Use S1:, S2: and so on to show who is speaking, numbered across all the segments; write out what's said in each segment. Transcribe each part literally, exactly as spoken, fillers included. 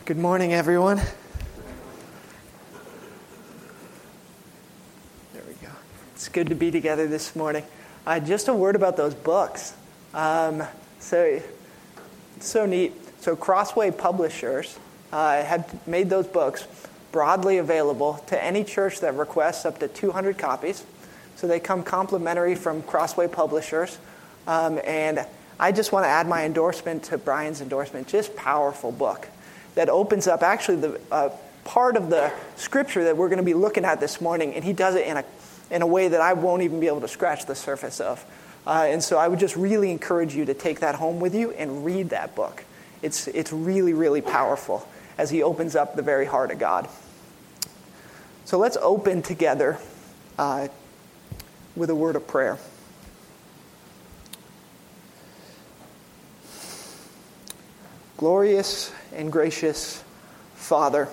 S1: Good morning, everyone. There we go. It's good to be together this morning. Uh, just a word about those books. Um, so, so neat. So Crossway Publishers uh, had made those books broadly available to any church that requests up to two hundred copies. So they come complimentary from Crossway Publishers. Um, and I just want to add my endorsement to Brian's endorsement. Just powerful book that opens up actually the uh, part of the scripture that we're going to be looking at this morning, and he does it in a in a way that I won't even be able to scratch the surface of. Uh, and so I would just really encourage you to take that home with you and read that book. It's it's really, really powerful as he opens up the very heart of God. So let's open together uh, with a word of prayer. Glorious and gracious Father,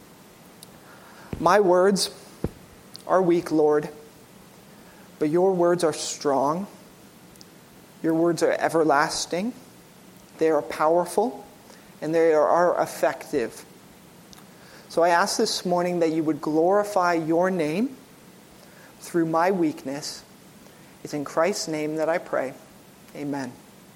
S1: my words are weak, Lord, but your words are strong. Your words are everlasting. They are powerful, and they are effective. So I ask this morning that you would glorify your name through my weakness. It's in Christ's name that I pray. Amen.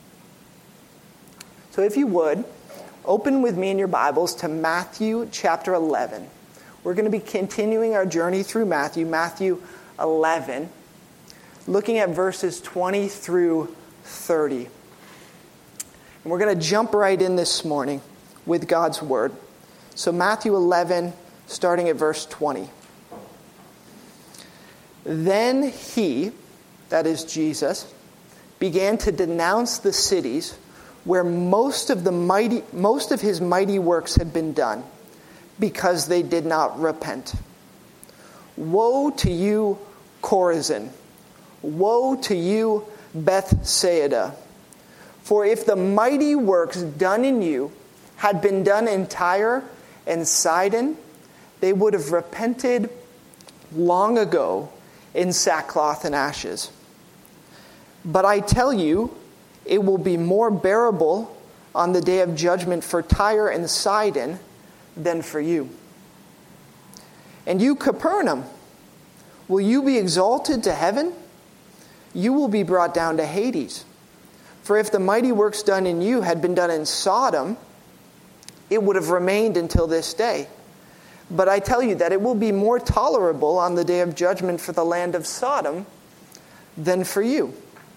S1: So if you would, open with me in your Bibles to Matthew chapter eleven. We're going to be continuing our journey through Matthew, Matthew eleven, looking at verses twenty through thirty. And we're going to jump right in this morning with God's Word. So Matthew eleven, starting at verse twenty. Then he, that is Jesus, began to denounce the cities where most of the mighty, most of his mighty works had been done, because they did not repent. Woe to you, Chorazin! Woe to you, Bethsaida! For if the mighty works done in you had been done in Tyre and Sidon, they would have repented long ago in sackcloth and ashes. But I tell you, it will be more bearable on the day of judgment for Tyre and Sidon than for you. And you, Capernaum, will you be exalted to heaven? You will be brought down to Hades. For if the mighty works done in you had been done in Sodom, it would have remained until this day. But I tell you that it will be more tolerable on the day of judgment for the land of Sodom than for you.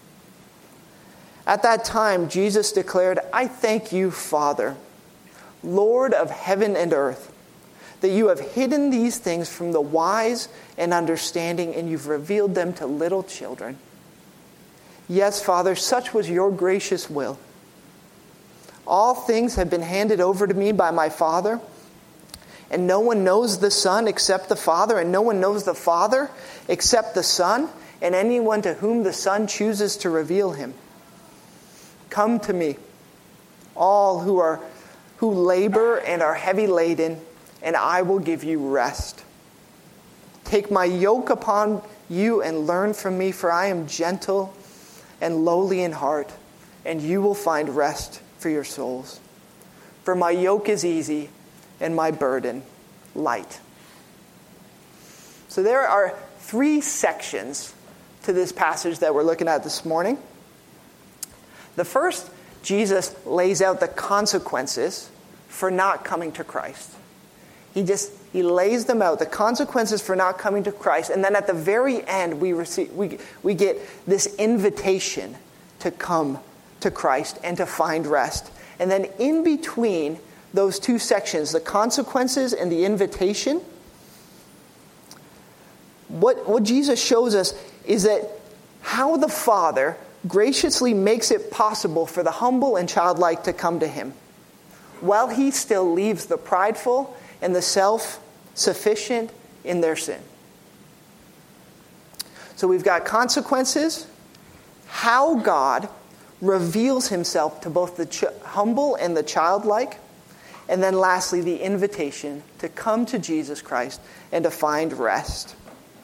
S1: At that time, Jesus declared, I thank you, Father, Lord of heaven and earth, that you have hidden these things from the wise and understanding, and you've revealed them to little children. Yes, Father, such was your gracious will. All things have been handed over to me by my Father, and no one knows the Son except the Father, and no one knows the Father except the Son, and anyone to whom the Son chooses to reveal him. Come to me, all who are who labor and are heavy laden, and I will give you rest. Take my yoke upon you and learn from me, for I am gentle and lowly in heart, and you will find rest for your souls. For my yoke is easy and my burden light. So there are three sections to this passage that we're looking at this morning. The first, Jesus lays out the consequences for not coming to Christ. He just, he lays them out, the consequences for not coming to Christ. And then at the very end, we receive, we, we get this invitation to come to Christ and to find rest. And then in between those two sections, the consequences and the invitation, what, what Jesus shows us is that how the Father graciously makes it possible for the humble and childlike to come to him, while he still leaves the prideful and the self-sufficient in their sin. So we've got consequences, how God reveals himself to both the ch- humble and the childlike, and then lastly, the invitation to come to Jesus Christ and to find rest.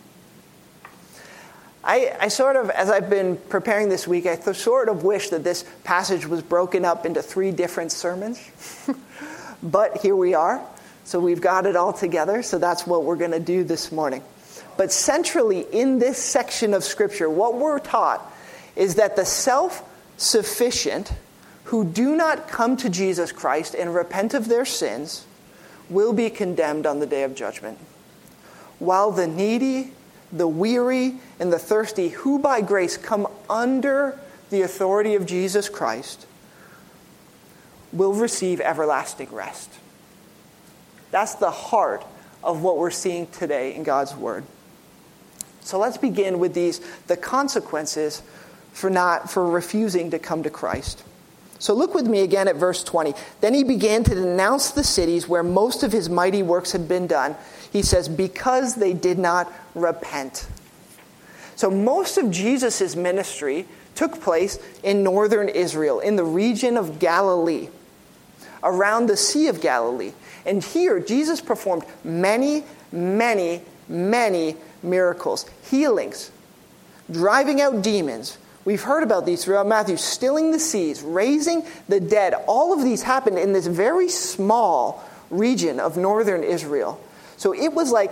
S1: I, I sort of, as I've been preparing this week, I th- sort of wish that this passage was broken up into three different sermons. But here we are. So we've got it all together. So that's what we're going to do this morning. But centrally in this section of Scripture, what we're taught is that the self-sufficient who do not come to Jesus Christ and repent of their sins will be condemned on the day of judgment, while the needy, the weary, and the thirsty, who by grace come under the authority of Jesus Christ, will receive everlasting rest. That's the heart of what we're seeing today in God's Word. So let's begin with these, the consequences for not for refusing to come to Christ. So look with me again at verse twenty. Then he began to denounce the cities where most of his mighty works had been done. He says, because they did not repent. So most of Jesus' ministry took place in northern Israel, in the region of Galilee, around the Sea of Galilee. And here, Jesus performed many, many, many miracles, healings, driving out demons. We've heard about these throughout Matthew, stilling the seas, raising the dead. All of these happened in this very small region of northern Israel. So it was like,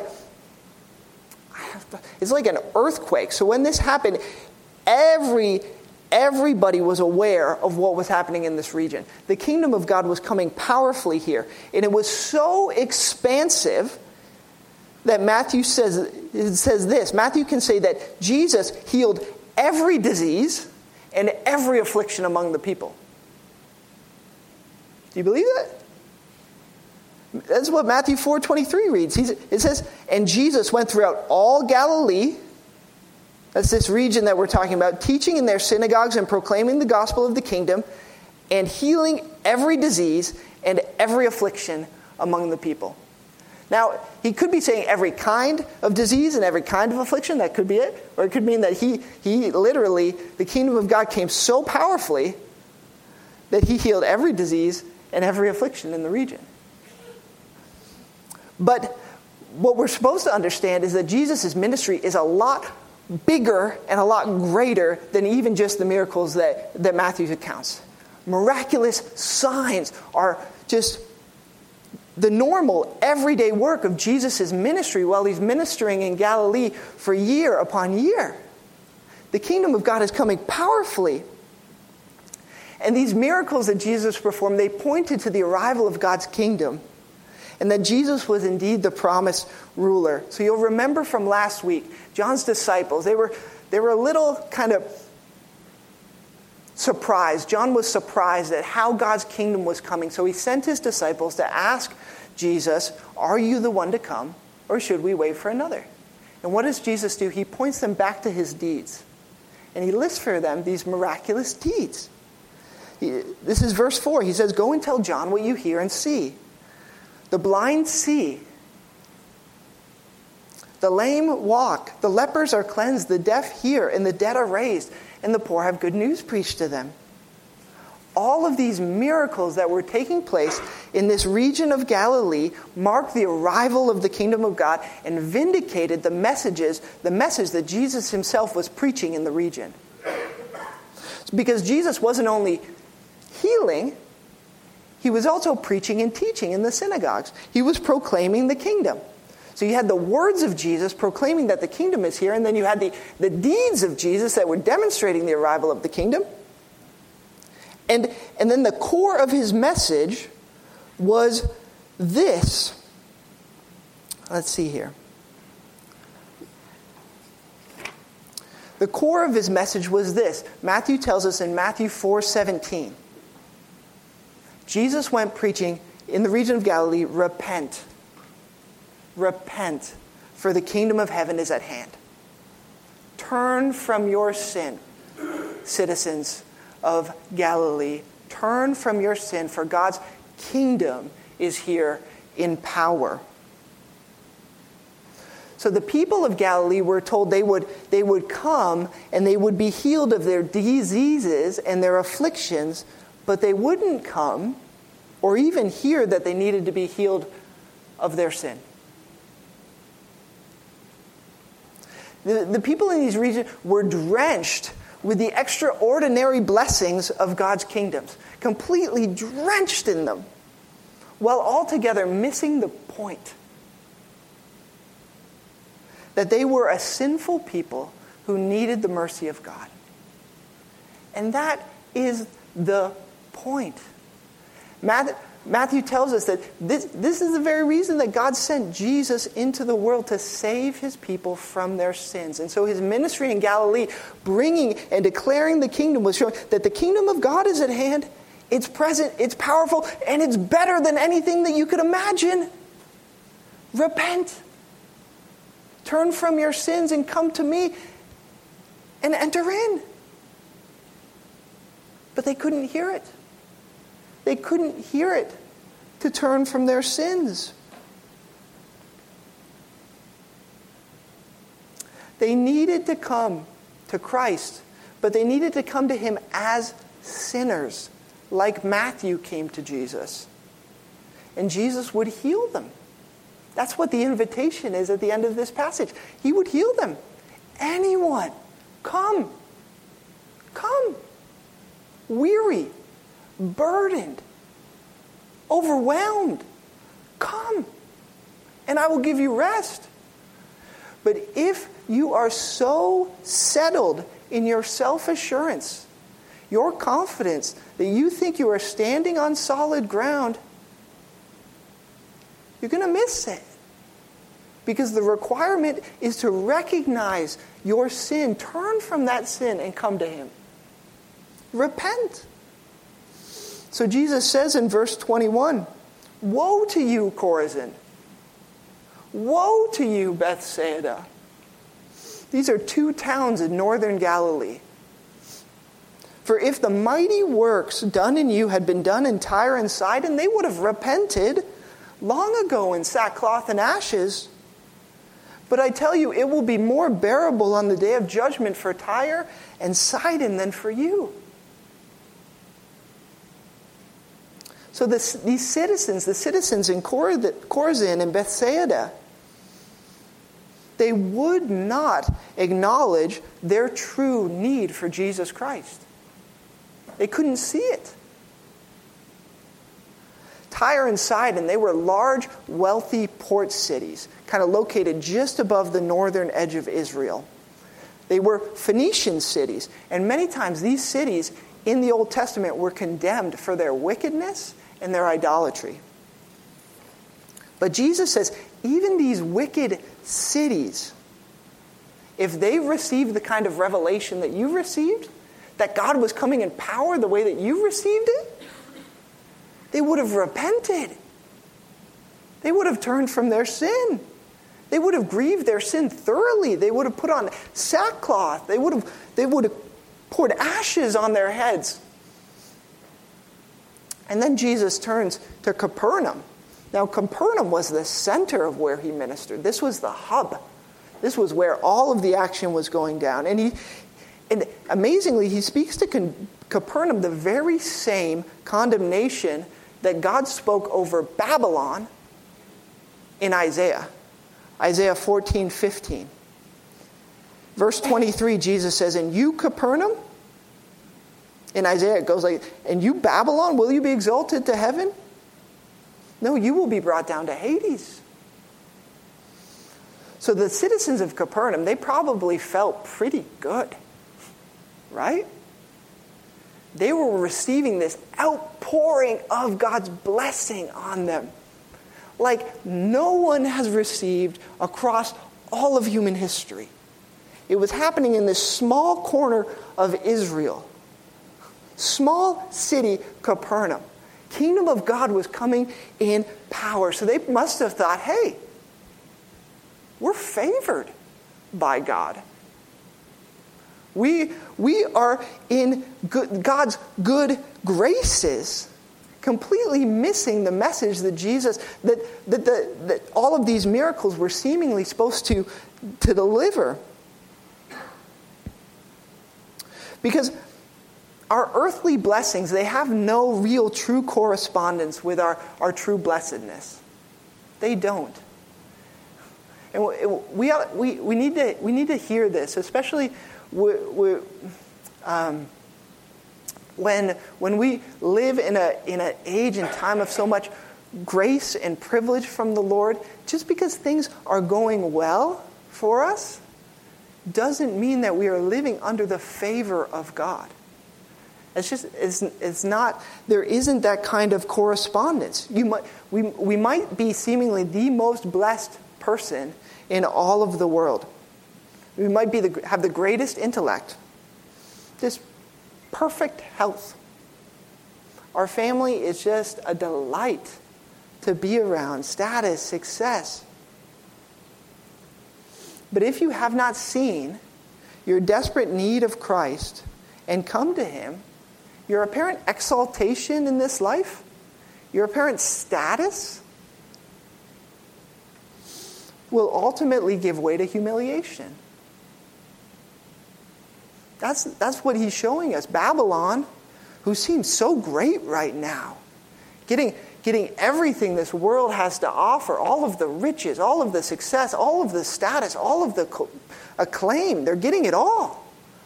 S1: it's like an earthquake. So when this happened, every everybody was aware of what was happening in this region. The kingdom of God was coming powerfully here. And it was so expansive that Matthew says, it says this. Matthew can say that Jesus healed every disease and every affliction among the people. Do you believe that? That's what Matthew four twenty-three reads. He's, it says, and Jesus went throughout all Galilee. That's this region that we're talking about, teaching in their synagogues and proclaiming the gospel of the kingdom and healing every disease and every affliction among the people. Now, he could be saying every kind of disease and every kind of affliction. That could be it. Or it could mean that he, he literally, the kingdom of God came so powerfully that he healed every disease and every affliction in the region. But what we're supposed to understand is that Jesus' ministry is a lot bigger and a lot greater than even just the miracles that, that Matthew accounts. Miraculous signs are just the normal, everyday work of Jesus' ministry while he's ministering in Galilee for year upon year. The kingdom of God is coming powerfully. And these miracles that Jesus performed, they pointed to the arrival of God's kingdom. And that Jesus was indeed the promised ruler. So you'll remember from last week, John's disciples, they were, they were a little kind of surprised. John was surprised at how God's kingdom was coming. So he sent his disciples to ask Jesus, are you the one to come, or should we wait for another? And what does Jesus do? He points them back to his deeds. And he lists for them these miraculous deeds. He, this is verse four. He says, go and tell John what you hear and see. The blind see. The lame walk. The lepers are cleansed. The deaf hear. And the dead are raised. And the poor have good news preached to them. All of these miracles that were taking place in this region of Galilee marked the arrival of the kingdom of God and vindicated the messages, the message that Jesus himself was preaching in the region. Because Jesus wasn't only healing, he was also preaching and teaching in the synagogues. He was proclaiming the kingdom. So you had the words of Jesus proclaiming that the kingdom is here, and then you had the, the deeds of Jesus that were demonstrating the arrival of the kingdom. And, and then the core of his message was this. Let's see here. The core of his message was this. Matthew tells us in Matthew four seventeen. Jesus went preaching in the region of Galilee, repent. Repent, for the kingdom of heaven is at hand. Turn from your sin, citizens of Galilee. Turn from your sin, for God's kingdom is here in power. So the people of Galilee were told they would, they would come and they would be healed of their diseases and their afflictions, but they wouldn't come or even hear that they needed to be healed of their sin. The, the people in these regions were drenched with the extraordinary blessings of God's kingdoms, completely drenched in them. while altogether missing the point. That they were a sinful people who needed the mercy of God. And that is the point. Matthew tells us that this, this is the very reason that God sent Jesus into the world, to save his people from their sins. And so his ministry in Galilee, bringing and declaring the kingdom, was showing that the kingdom of God is at hand. It's present, it's powerful, and it's better than anything that you could imagine. Repent. Turn from your sins and come to me and enter in. But they couldn't hear it. They couldn't hear it to turn from their sins. They needed to come to Christ, but they needed to come to him as sinners, like Matthew came to Jesus. And Jesus would heal them. That's what the invitation is at the end of this passage. He would heal them. Anyone, come. Come. Weary, burdened, overwhelmed. Come, and I will give you rest. But if you are so settled in your self-assurance, your confidence, that you think you are standing on solid ground, you're going to miss it. Because the requirement is to recognize your sin, turn from that sin, and come to him. Repent. So Jesus says in verse twenty-one, woe to you, Chorazin. Woe to you, Bethsaida. These are two towns in northern Galilee. For if the mighty works done in you had been done in Tyre and Sidon, they would have repented long ago in sackcloth and ashes. But I tell you, it will be more bearable on the day of judgment for Tyre and Sidon than for you. So this, these citizens, the citizens in Chorazin and Bethsaida, they would not acknowledge their true need for Jesus Christ. They couldn't see it. Tyre and Sidon, they were large, wealthy port cities, kind of located just above the northern edge of Israel. They were Phoenician cities, and many times these cities in the Old Testament were condemned for their wickedness and their idolatry. But Jesus says, even these wicked cities, if they received the kind of revelation that you received, that God was coming in power the way that you received it, they would have repented. They would have turned from their sin. They would have grieved their sin thoroughly. They would have put on sackcloth. They would have, they would have poured ashes on their heads. And then Jesus turns to Capernaum. Now, Capernaum was the center of where he ministered. This was the hub. This was where all of the action was going down. And he, and amazingly, he speaks to Capernaum the very same condemnation that God spoke over Babylon in Isaiah. Isaiah fourteen fifteen. Verse twenty-three, Jesus says, and you, Capernaum, in Isaiah it goes like, and you, Babylon, will you be exalted to heaven? No, you will be brought down to Hades. So the citizens of Capernaum, they probably felt pretty good, right? They were receiving this outpouring of God's blessing on them, like no one has received across all of human history. It was happening in this small corner of Israel. Small city, Capernaum. Kingdom of God was coming in power. So they must have thought, hey, we're favored by God. We, we are in good, God's good graces, completely missing the message that Jesus, that, that, the, that all of these miracles were seemingly supposed to, to deliver. Because our earthly blessings, they have no real true correspondence with our, our true blessedness. They don't. And we, we, we, need to, we need to hear this, especially we, we, um, when, when we live in a in an age and time of so much grace and privilege from the Lord, just because things are going well for us, doesn't mean that we are living under the favor of God. It's just, it's, it's not, there isn't that kind of correspondence. You might, we, we might be seemingly the most blessed person in all of the world. We might be the, have the greatest intellect, just perfect health. Our family is just a delight to be around, status, success. But if you have not seen your desperate need of Christ and come to him, your apparent exaltation in this life, your apparent status, will ultimately give way to humiliation. That's, that's what he's showing us. Babylon, who seems so great right now, getting, getting everything this world has to offer, all of the riches, all of the success, all of the status, all of the acclaim, they're getting it all.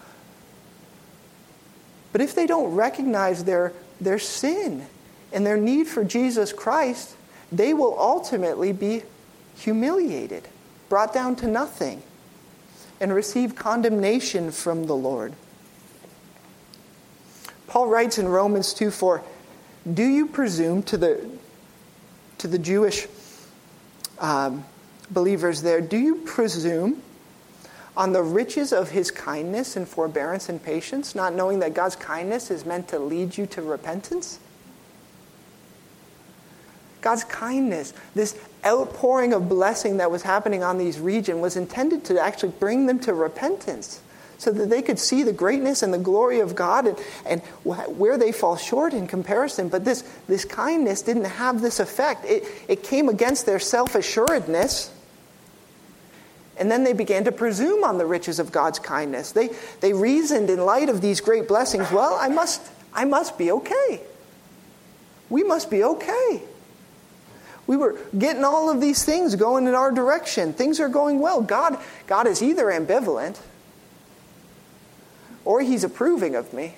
S1: But if they don't recognize their, their sin and their need for Jesus Christ, they will ultimately be humiliated, brought down to nothing, and receive condemnation from the Lord. Paul writes in Romans two four, do you presume to the, to the Jewish um, believers there, do you presume on the riches of his kindness and forbearance and patience, not knowing that God's kindness is meant to lead you to repentance? God's kindness, this outpouring of blessing that was happening on these regions, was intended to actually bring them to repentance so that they could see the greatness and the glory of God and, and where they fall short in comparison. But this, this kindness didn't have this effect. It, it came against their self-assuredness. And then they began to presume on the riches of God's kindness. They, they reasoned in light of these great blessings, well, I must, I must be okay. We must be okay. We were getting all of these things going in our direction. Things are going well. God, God is either ambivalent or he's approving of me.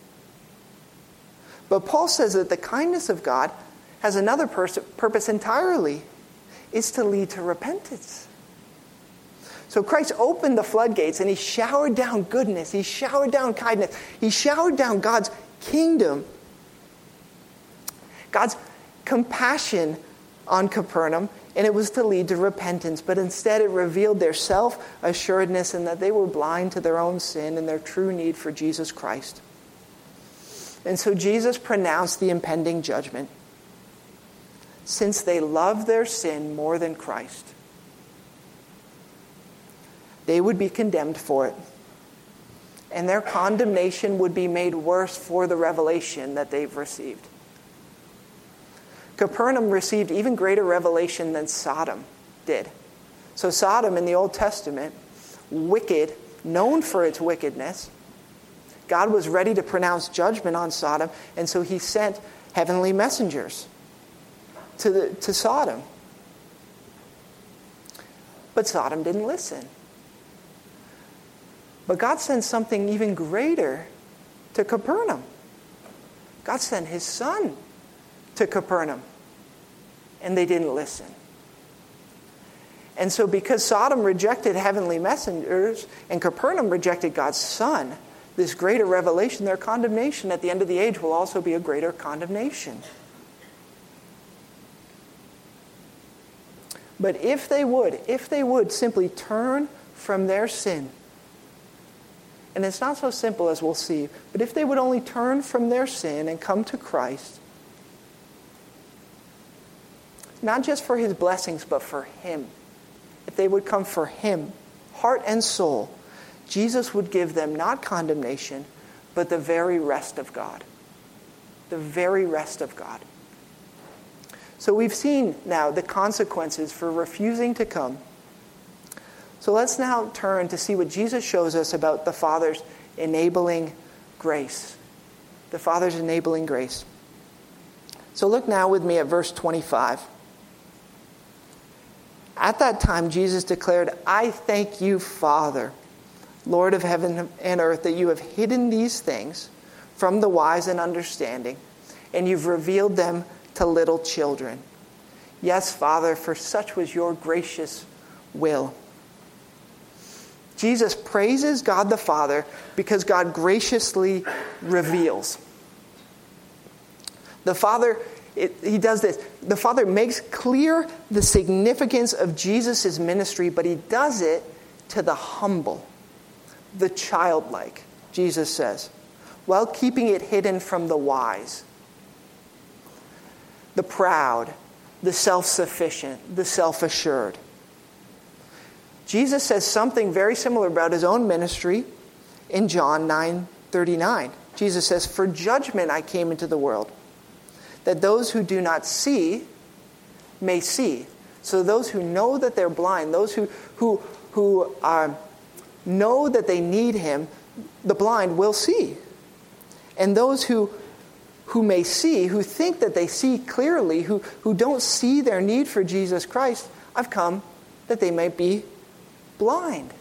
S1: But Paul says that the kindness of God has another pers- purpose entirely. It's to lead to repentance. So Christ opened the floodgates and he showered down goodness. He showered down kindness. He showered down God's kingdom, God's compassion on Capernaum, and it was to lead to repentance. But instead it revealed their self-assuredness and that they were blind to their own sin and their true need for Jesus Christ. And so Jesus pronounced the impending judgment. Since they love their sin more than Christ, they would be condemned for it. And their condemnation would be made worse for the revelation that they've received. Capernaum received even greater revelation than Sodom did. So Sodom in the Old Testament, wicked, known for its wickedness, God was ready to pronounce judgment on Sodom, and so he sent heavenly messengers to, the, to Sodom. But Sodom didn't listen. But God sent something even greater to Capernaum. God sent his son to Capernaum, and they didn't listen. And so because Sodom rejected heavenly messengers and Capernaum rejected God's son, this greater revelation, their condemnation at the end of the age will also be a greater condemnation. But if they would, if they would simply turn from their sin, and it's not so simple as we'll see, but if they would only turn from their sin and come to Christ, not just for his blessings, but for him, if they would come for him, heart and soul, Jesus would give them not condemnation, but the very rest of God. The very rest of God. So we've seen now the consequences for refusing to come. So let's now turn to see what Jesus shows us about the Father's enabling grace. The Father's enabling grace. So look now with me at verse twenty-five. At that time, Jesus declared, I thank you, Father, Lord of heaven and earth, that you have hidden these things from the wise and understanding, and you've revealed them to little children. Yes, Father, for such was your gracious will. Jesus praises God the Father because God graciously reveals. The Father, it, he does this. The Father makes clear the significance of Jesus' ministry, but he does it to the humble, the childlike, Jesus says, while keeping it hidden from the wise, the proud, the self-sufficient, the self-assured. Jesus says something very similar about his own ministry in John nine thirty-nine. Jesus says, "For judgment I came into the world, that those who do not see may see." So those who know that they're blind, those who who who uh, know that they need him, the blind will see. And those who who may see, who think that they see clearly, who, who don't see their need for Jesus Christ, I've come that they might be blind.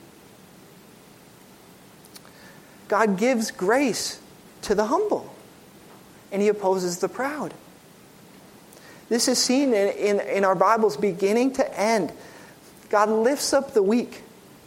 S1: God gives grace to the humble, and he opposes the proud. This is seen in, in, in our Bibles beginning to end. God lifts up the weak.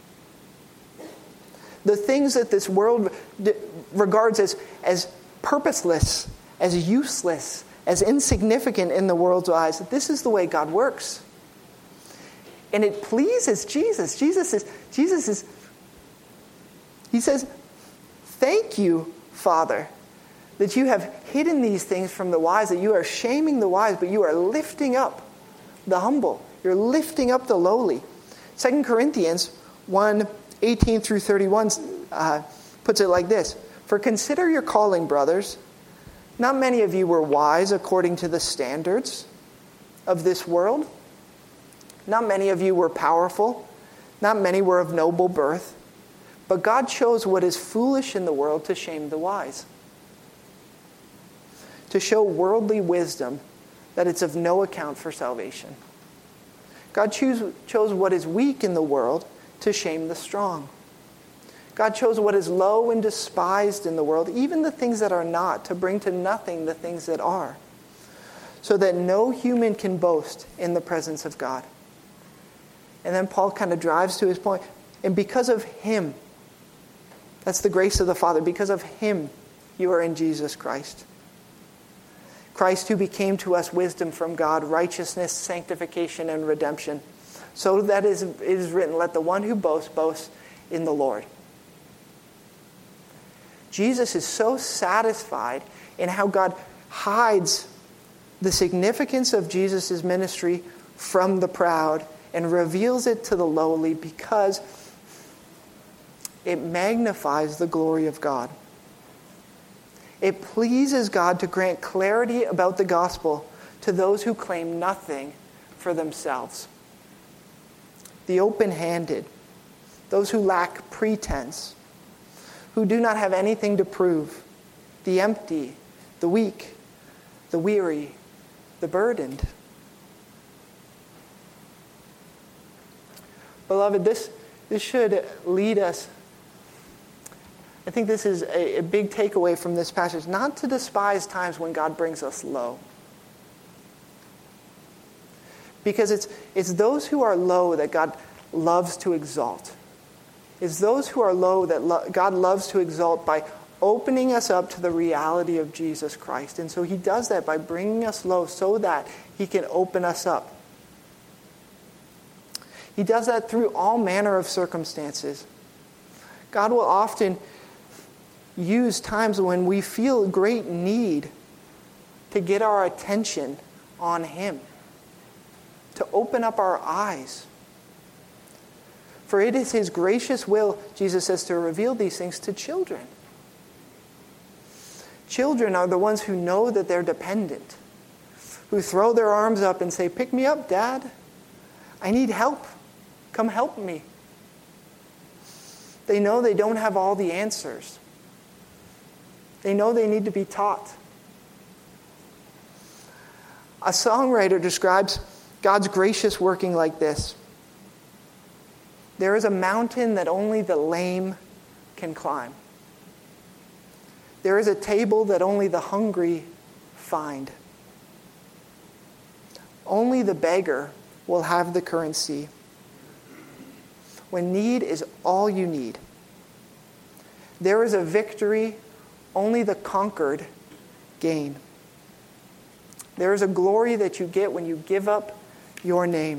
S1: The things that this world regards as, as purposeless, as useless, as insignificant in the world's eyes, this is the way God works. And it pleases Jesus. Jesus is, Jesus is, he says, "Thank you, Father, that you have hidden these things from the wise, that you are shaming the wise, but you are lifting up the humble. You're lifting up the lowly." Second Corinthians one, eighteen through thirty-one uh, puts it like this. "For consider your calling, brothers. Not many of you were wise according to the standards of this world. Not many of you were powerful. Not many were of noble birth. But God chose what is foolish in the world to shame the wise, to show worldly wisdom that it's of no account for salvation. God choose, chose what is weak in the world to shame the strong. God chose what is low and despised in the world, even the things that are not, to bring to nothing the things that are, so that no human can boast in the presence of God." And then Paul kind of drives to his point. And because of him, that's the grace of the Father, because of him you are in Jesus Christ. Christ who became to us wisdom from God, righteousness, sanctification, and redemption. So that is, it is written, "Let the one who boasts, boast in the Lord." Jesus is so satisfied in how God hides the significance of Jesus' ministry from the proud and reveals it to the lowly because it magnifies the glory of God. It pleases God to grant clarity about the gospel to those who claim nothing for themselves. The open-handed, those who lack pretense, who do not have anything to prove, the empty, the weak, the weary, the burdened. Beloved, this, this should lead us, I think this is a, a big takeaway from this passage, not to despise times when God brings us low. Because it's, it's those who are low that God loves to exalt. It's those who are low that lo- God loves to exalt by opening us up to the reality of Jesus Christ. And so he does that by bringing us low so that he can open us up. He does that through all manner of circumstances. God will often use times when we feel great need to get our attention on him, to open up our eyes. For it is his gracious will, Jesus says, to reveal these things to children. Children are the ones who know that they're dependent, who throw their arms up and say, "Pick me up, Dad. I need help. Come help me." They know they don't have all the answers. They know they need to be taught. A songwriter describes God's gracious working like this. "There is a mountain that only the lame can climb. There is a table that only the hungry find. only the beggar will have the currency. When need is all you need, there is a victory only the conquered gain. There is a glory that you get when you give up your name.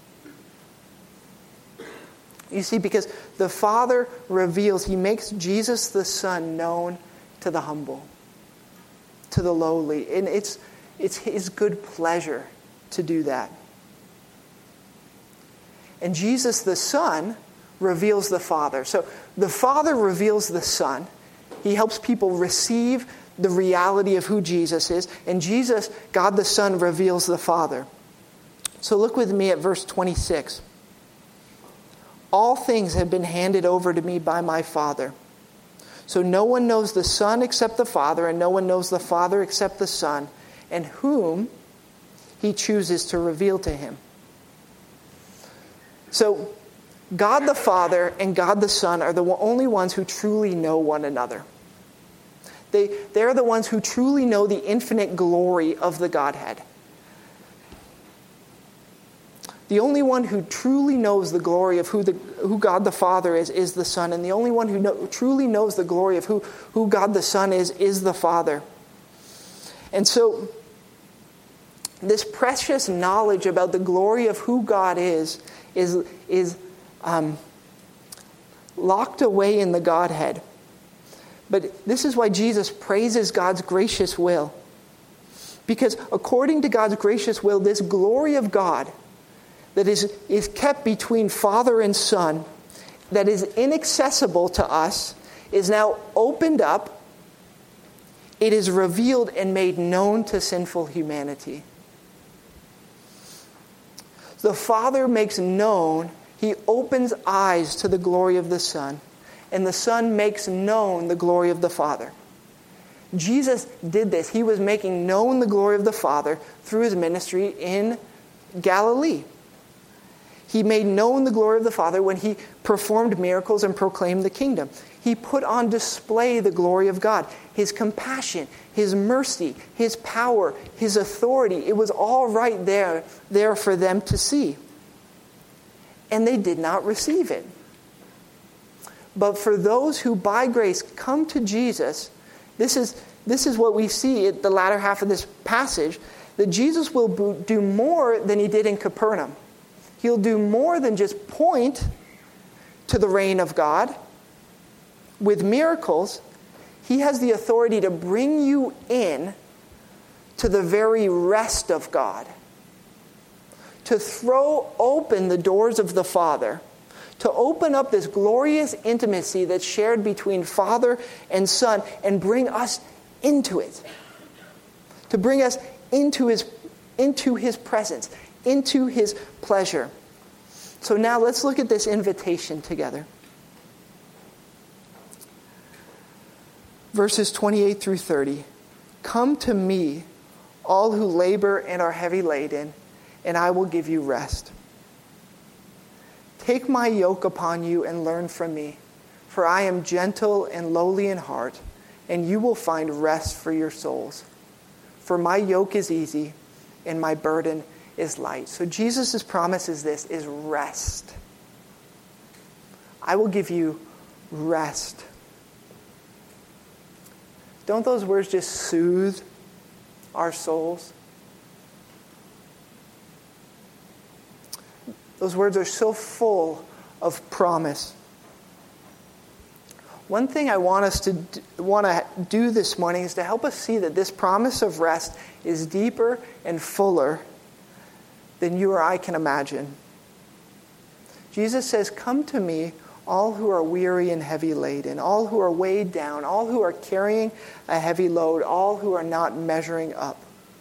S1: You see, because the Father reveals, he makes Jesus the Son known to the humble, to the lowly. And it's, it's his good pleasure to do that. And Jesus the Son reveals the Father. So the Father reveals the Son. He helps people receive the reality of who Jesus is. And Jesus, God the Son, reveals the Father. So look with me at verse twenty-six. All things have been handed over to me by my Father. So no one knows the Son except the Father, and no one knows the Father except the Son, and whom he chooses to reveal to him. So God the Father and God the Son are the only ones who truly know one another. They, they're the ones who truly know the infinite glory of the Godhead. The only one who truly knows the glory of who, the, who God the Father is, is the Son. And the only one who know, truly knows the glory of who, who God the Son is, is the Father. And so, this precious knowledge about the glory of who God is, is, is um, locked away in the Godhead. But this is why Jesus praises God's gracious will. Because according to God's gracious will, this glory of God that is, is kept between Father and Son, that is inaccessible to us, is now opened up. It is revealed and made known to sinful humanity. The Father makes known, he opens eyes to the glory of the Son, and the Son makes known the glory of the Father. Jesus did this. He was making known the glory of the Father through his ministry in Galilee. He made known the glory of the Father when he performed miracles and proclaimed the kingdom. He put on display the glory of God, his compassion, his mercy, his power, his authority. It was all right there, there for them to see. And they did not receive it. But for those who by grace come to Jesus, this is, this is what we see at the latter half of this passage, that Jesus will do more than he did in Capernaum. He'll do more than just point to the reign of God with miracles. He has the authority to bring you in to the very rest of God, to throw open the doors of the Father, to open up this glorious intimacy that's shared between Father and Son and bring us into it, to bring us into his, into his presence, into his pleasure. So now let's look at this invitation together. Verses twenty-eight through thirty. Come to me, all who labor and are heavy laden, and I will give you rest. Take my yoke upon you and learn from me, for I am gentle and lowly in heart, and you will find rest for your souls. For my yoke is easy, and my burden is light. So Jesus' promise is this, is rest. I will give you rest. Don't those words just soothe our souls? Those words are so full of promise. One thing I want us to do, want to do this morning is to help us see that this promise of rest is deeper and fuller than you or I can imagine. Jesus says, come to me, all who are weary and heavy laden, all who are weighed down, all who are carrying a heavy load, all who are not measuring up.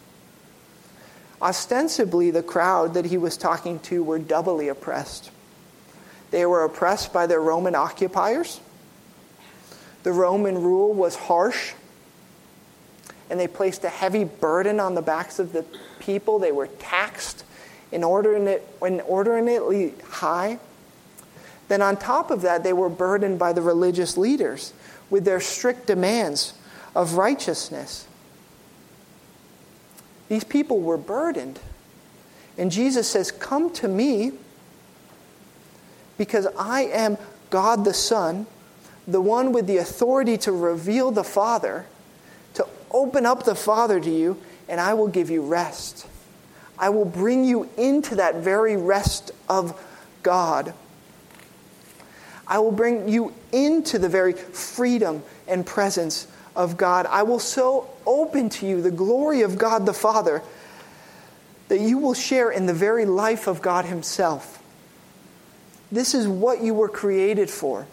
S1: Ostensibly, the crowd that he was talking to were doubly oppressed. They were oppressed by their Roman occupiers. The Roman rule was harsh, and they placed a heavy burden on the backs of the people. They were taxed inordinate, inordinately high. Then on top of that, they were burdened by the religious leaders with their strict demands of righteousness. These people were burdened. And Jesus says, come to me because I am God the Son, the one with the authority to reveal the Father, to open up the Father to you, and I will give you rest. I will bring you into that very rest of God. I will bring you into the very freedom and presence of God. I will so open to you the glory of God the Father that you will share in the very life of God Himself. This is what you were created for.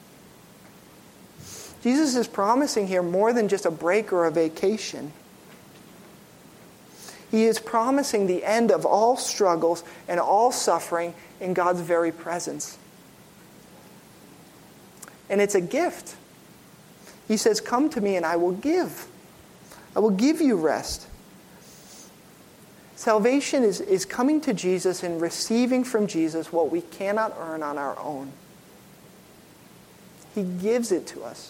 S1: Jesus is promising here more than just a break or a vacation. He is promising the end of all struggles and all suffering in God's very presence. And it's a gift. He says, come to me and I will give. I will give you rest. Salvation is, is coming to Jesus and receiving from Jesus what we cannot earn on our own. He gives it to us.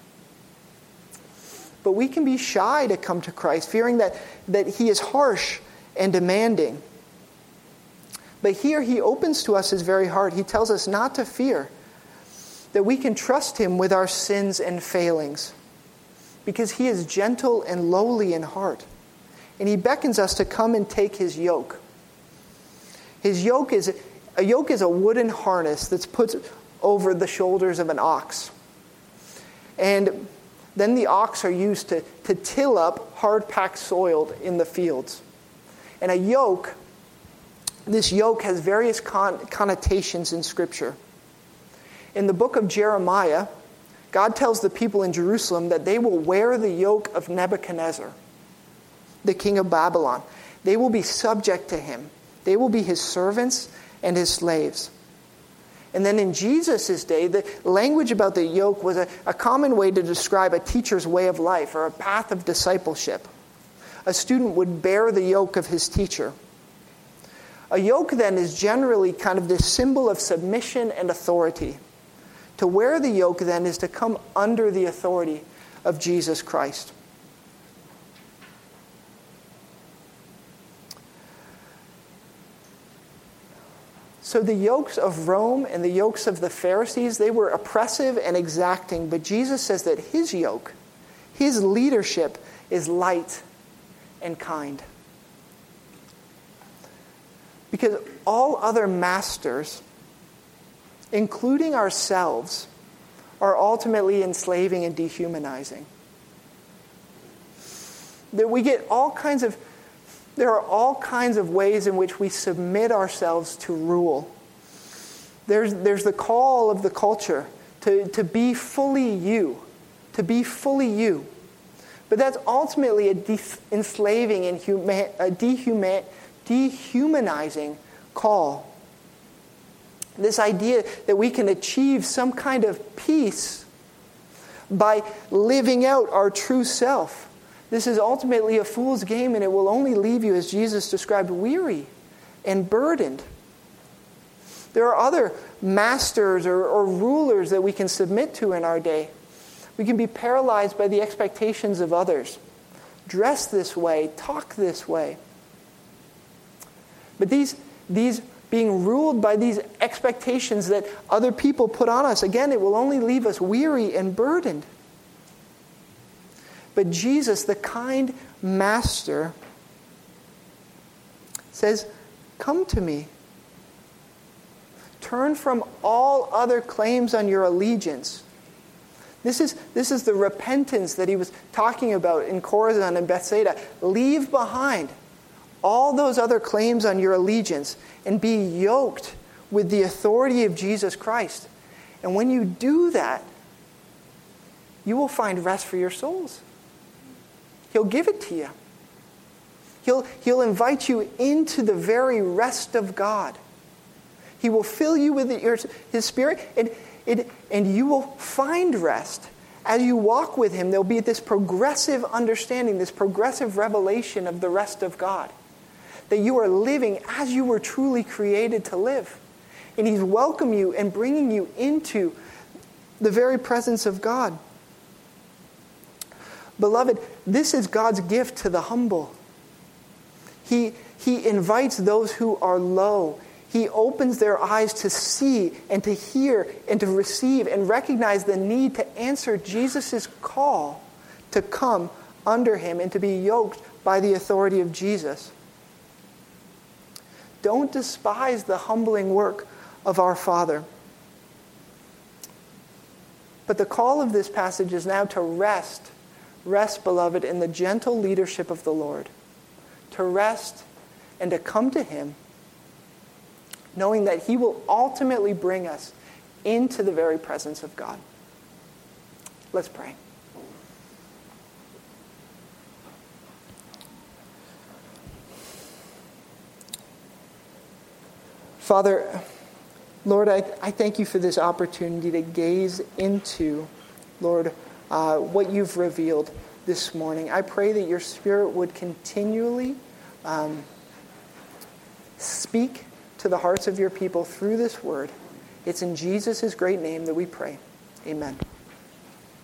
S1: But we can be shy to come to Christ, fearing that, that He is harsh and demanding. But here He opens to us His very heart. He tells us not to fear, that we can trust Him with our sins and failings, because He is gentle and lowly in heart. And He beckons us to come and take His yoke. His yoke is a yoke is a wooden harness that's put over the shoulders of an ox. And then the ox are used to, to till up hard-packed soil in the fields. And a yoke, this yoke has various con- connotations in Scripture. In the book of Jeremiah, God tells the people in Jerusalem that they will wear the yoke of Nebuchadnezzar, the king of Babylon. They will be subject to him. They will be his servants and his slaves. And then in Jesus' day, the language about the yoke was a, a common way to describe a teacher's way of life or a path of discipleship. A student would bear the yoke of his teacher. A yoke then is generally kind of this symbol of submission and authority. To wear the yoke then is to come under the authority of Jesus Christ. So the yokes of Rome and the yokes of the Pharisees, they were oppressive and exacting, but Jesus says that His yoke, His leadership is light and kind. Because all other masters, including ourselves, are ultimately enslaving and dehumanizing. That we get all kinds of There are all kinds of ways in which we submit ourselves to rule. There's, there's the call of the culture to, to be fully you, to be fully you. But that's ultimately a de- enslaving and huma- a dehuma- dehumanizing call. This idea that we can achieve some kind of peace by living out our true self. This is ultimately a fool's game, and it will only leave you, as Jesus described, weary and burdened. There are other masters or, or rulers that we can submit to in our day. We can be paralyzed by the expectations of others. Dress this way, talk this way. But these, these being ruled by these expectations that other people put on us, again, it will only leave us weary and burdened. But Jesus, the kind master, says, come to me. Turn from all other claims on your allegiance. This is, this is the repentance that he was talking about in Chorazin and Bethsaida. Leave behind all those other claims on your allegiance and be yoked with the authority of Jesus Christ. And when you do that, you will find rest for your souls. He'll give it to you. He'll, he'll invite you into the very rest of God. He will fill you with the, His Spirit, and, it, and you will find rest. As you walk with Him, there'll be this progressive understanding, this progressive revelation of the rest of God. That you are living as you were truly created to live. And He's welcoming you and bringing you into the very presence of God. Beloved, this is God's gift to the humble. He, he invites those who are low. He opens their eyes to see and to hear and to receive and recognize the need to answer Jesus' call to come under him and to be yoked by the authority of Jesus. Don't despise the humbling work of our Father. But the call of this passage is now to rest, rest, beloved, in the gentle leadership of the Lord. To rest and to come to him, knowing that he will ultimately bring us into the very presence of God. Let's pray. Father, Lord, I, I thank you for this opportunity to gaze into, Lord, uh, what you've revealed this morning. I pray that your Spirit would continually um, speak to the hearts of your people through this word. It's in Jesus' great name that we pray. Amen.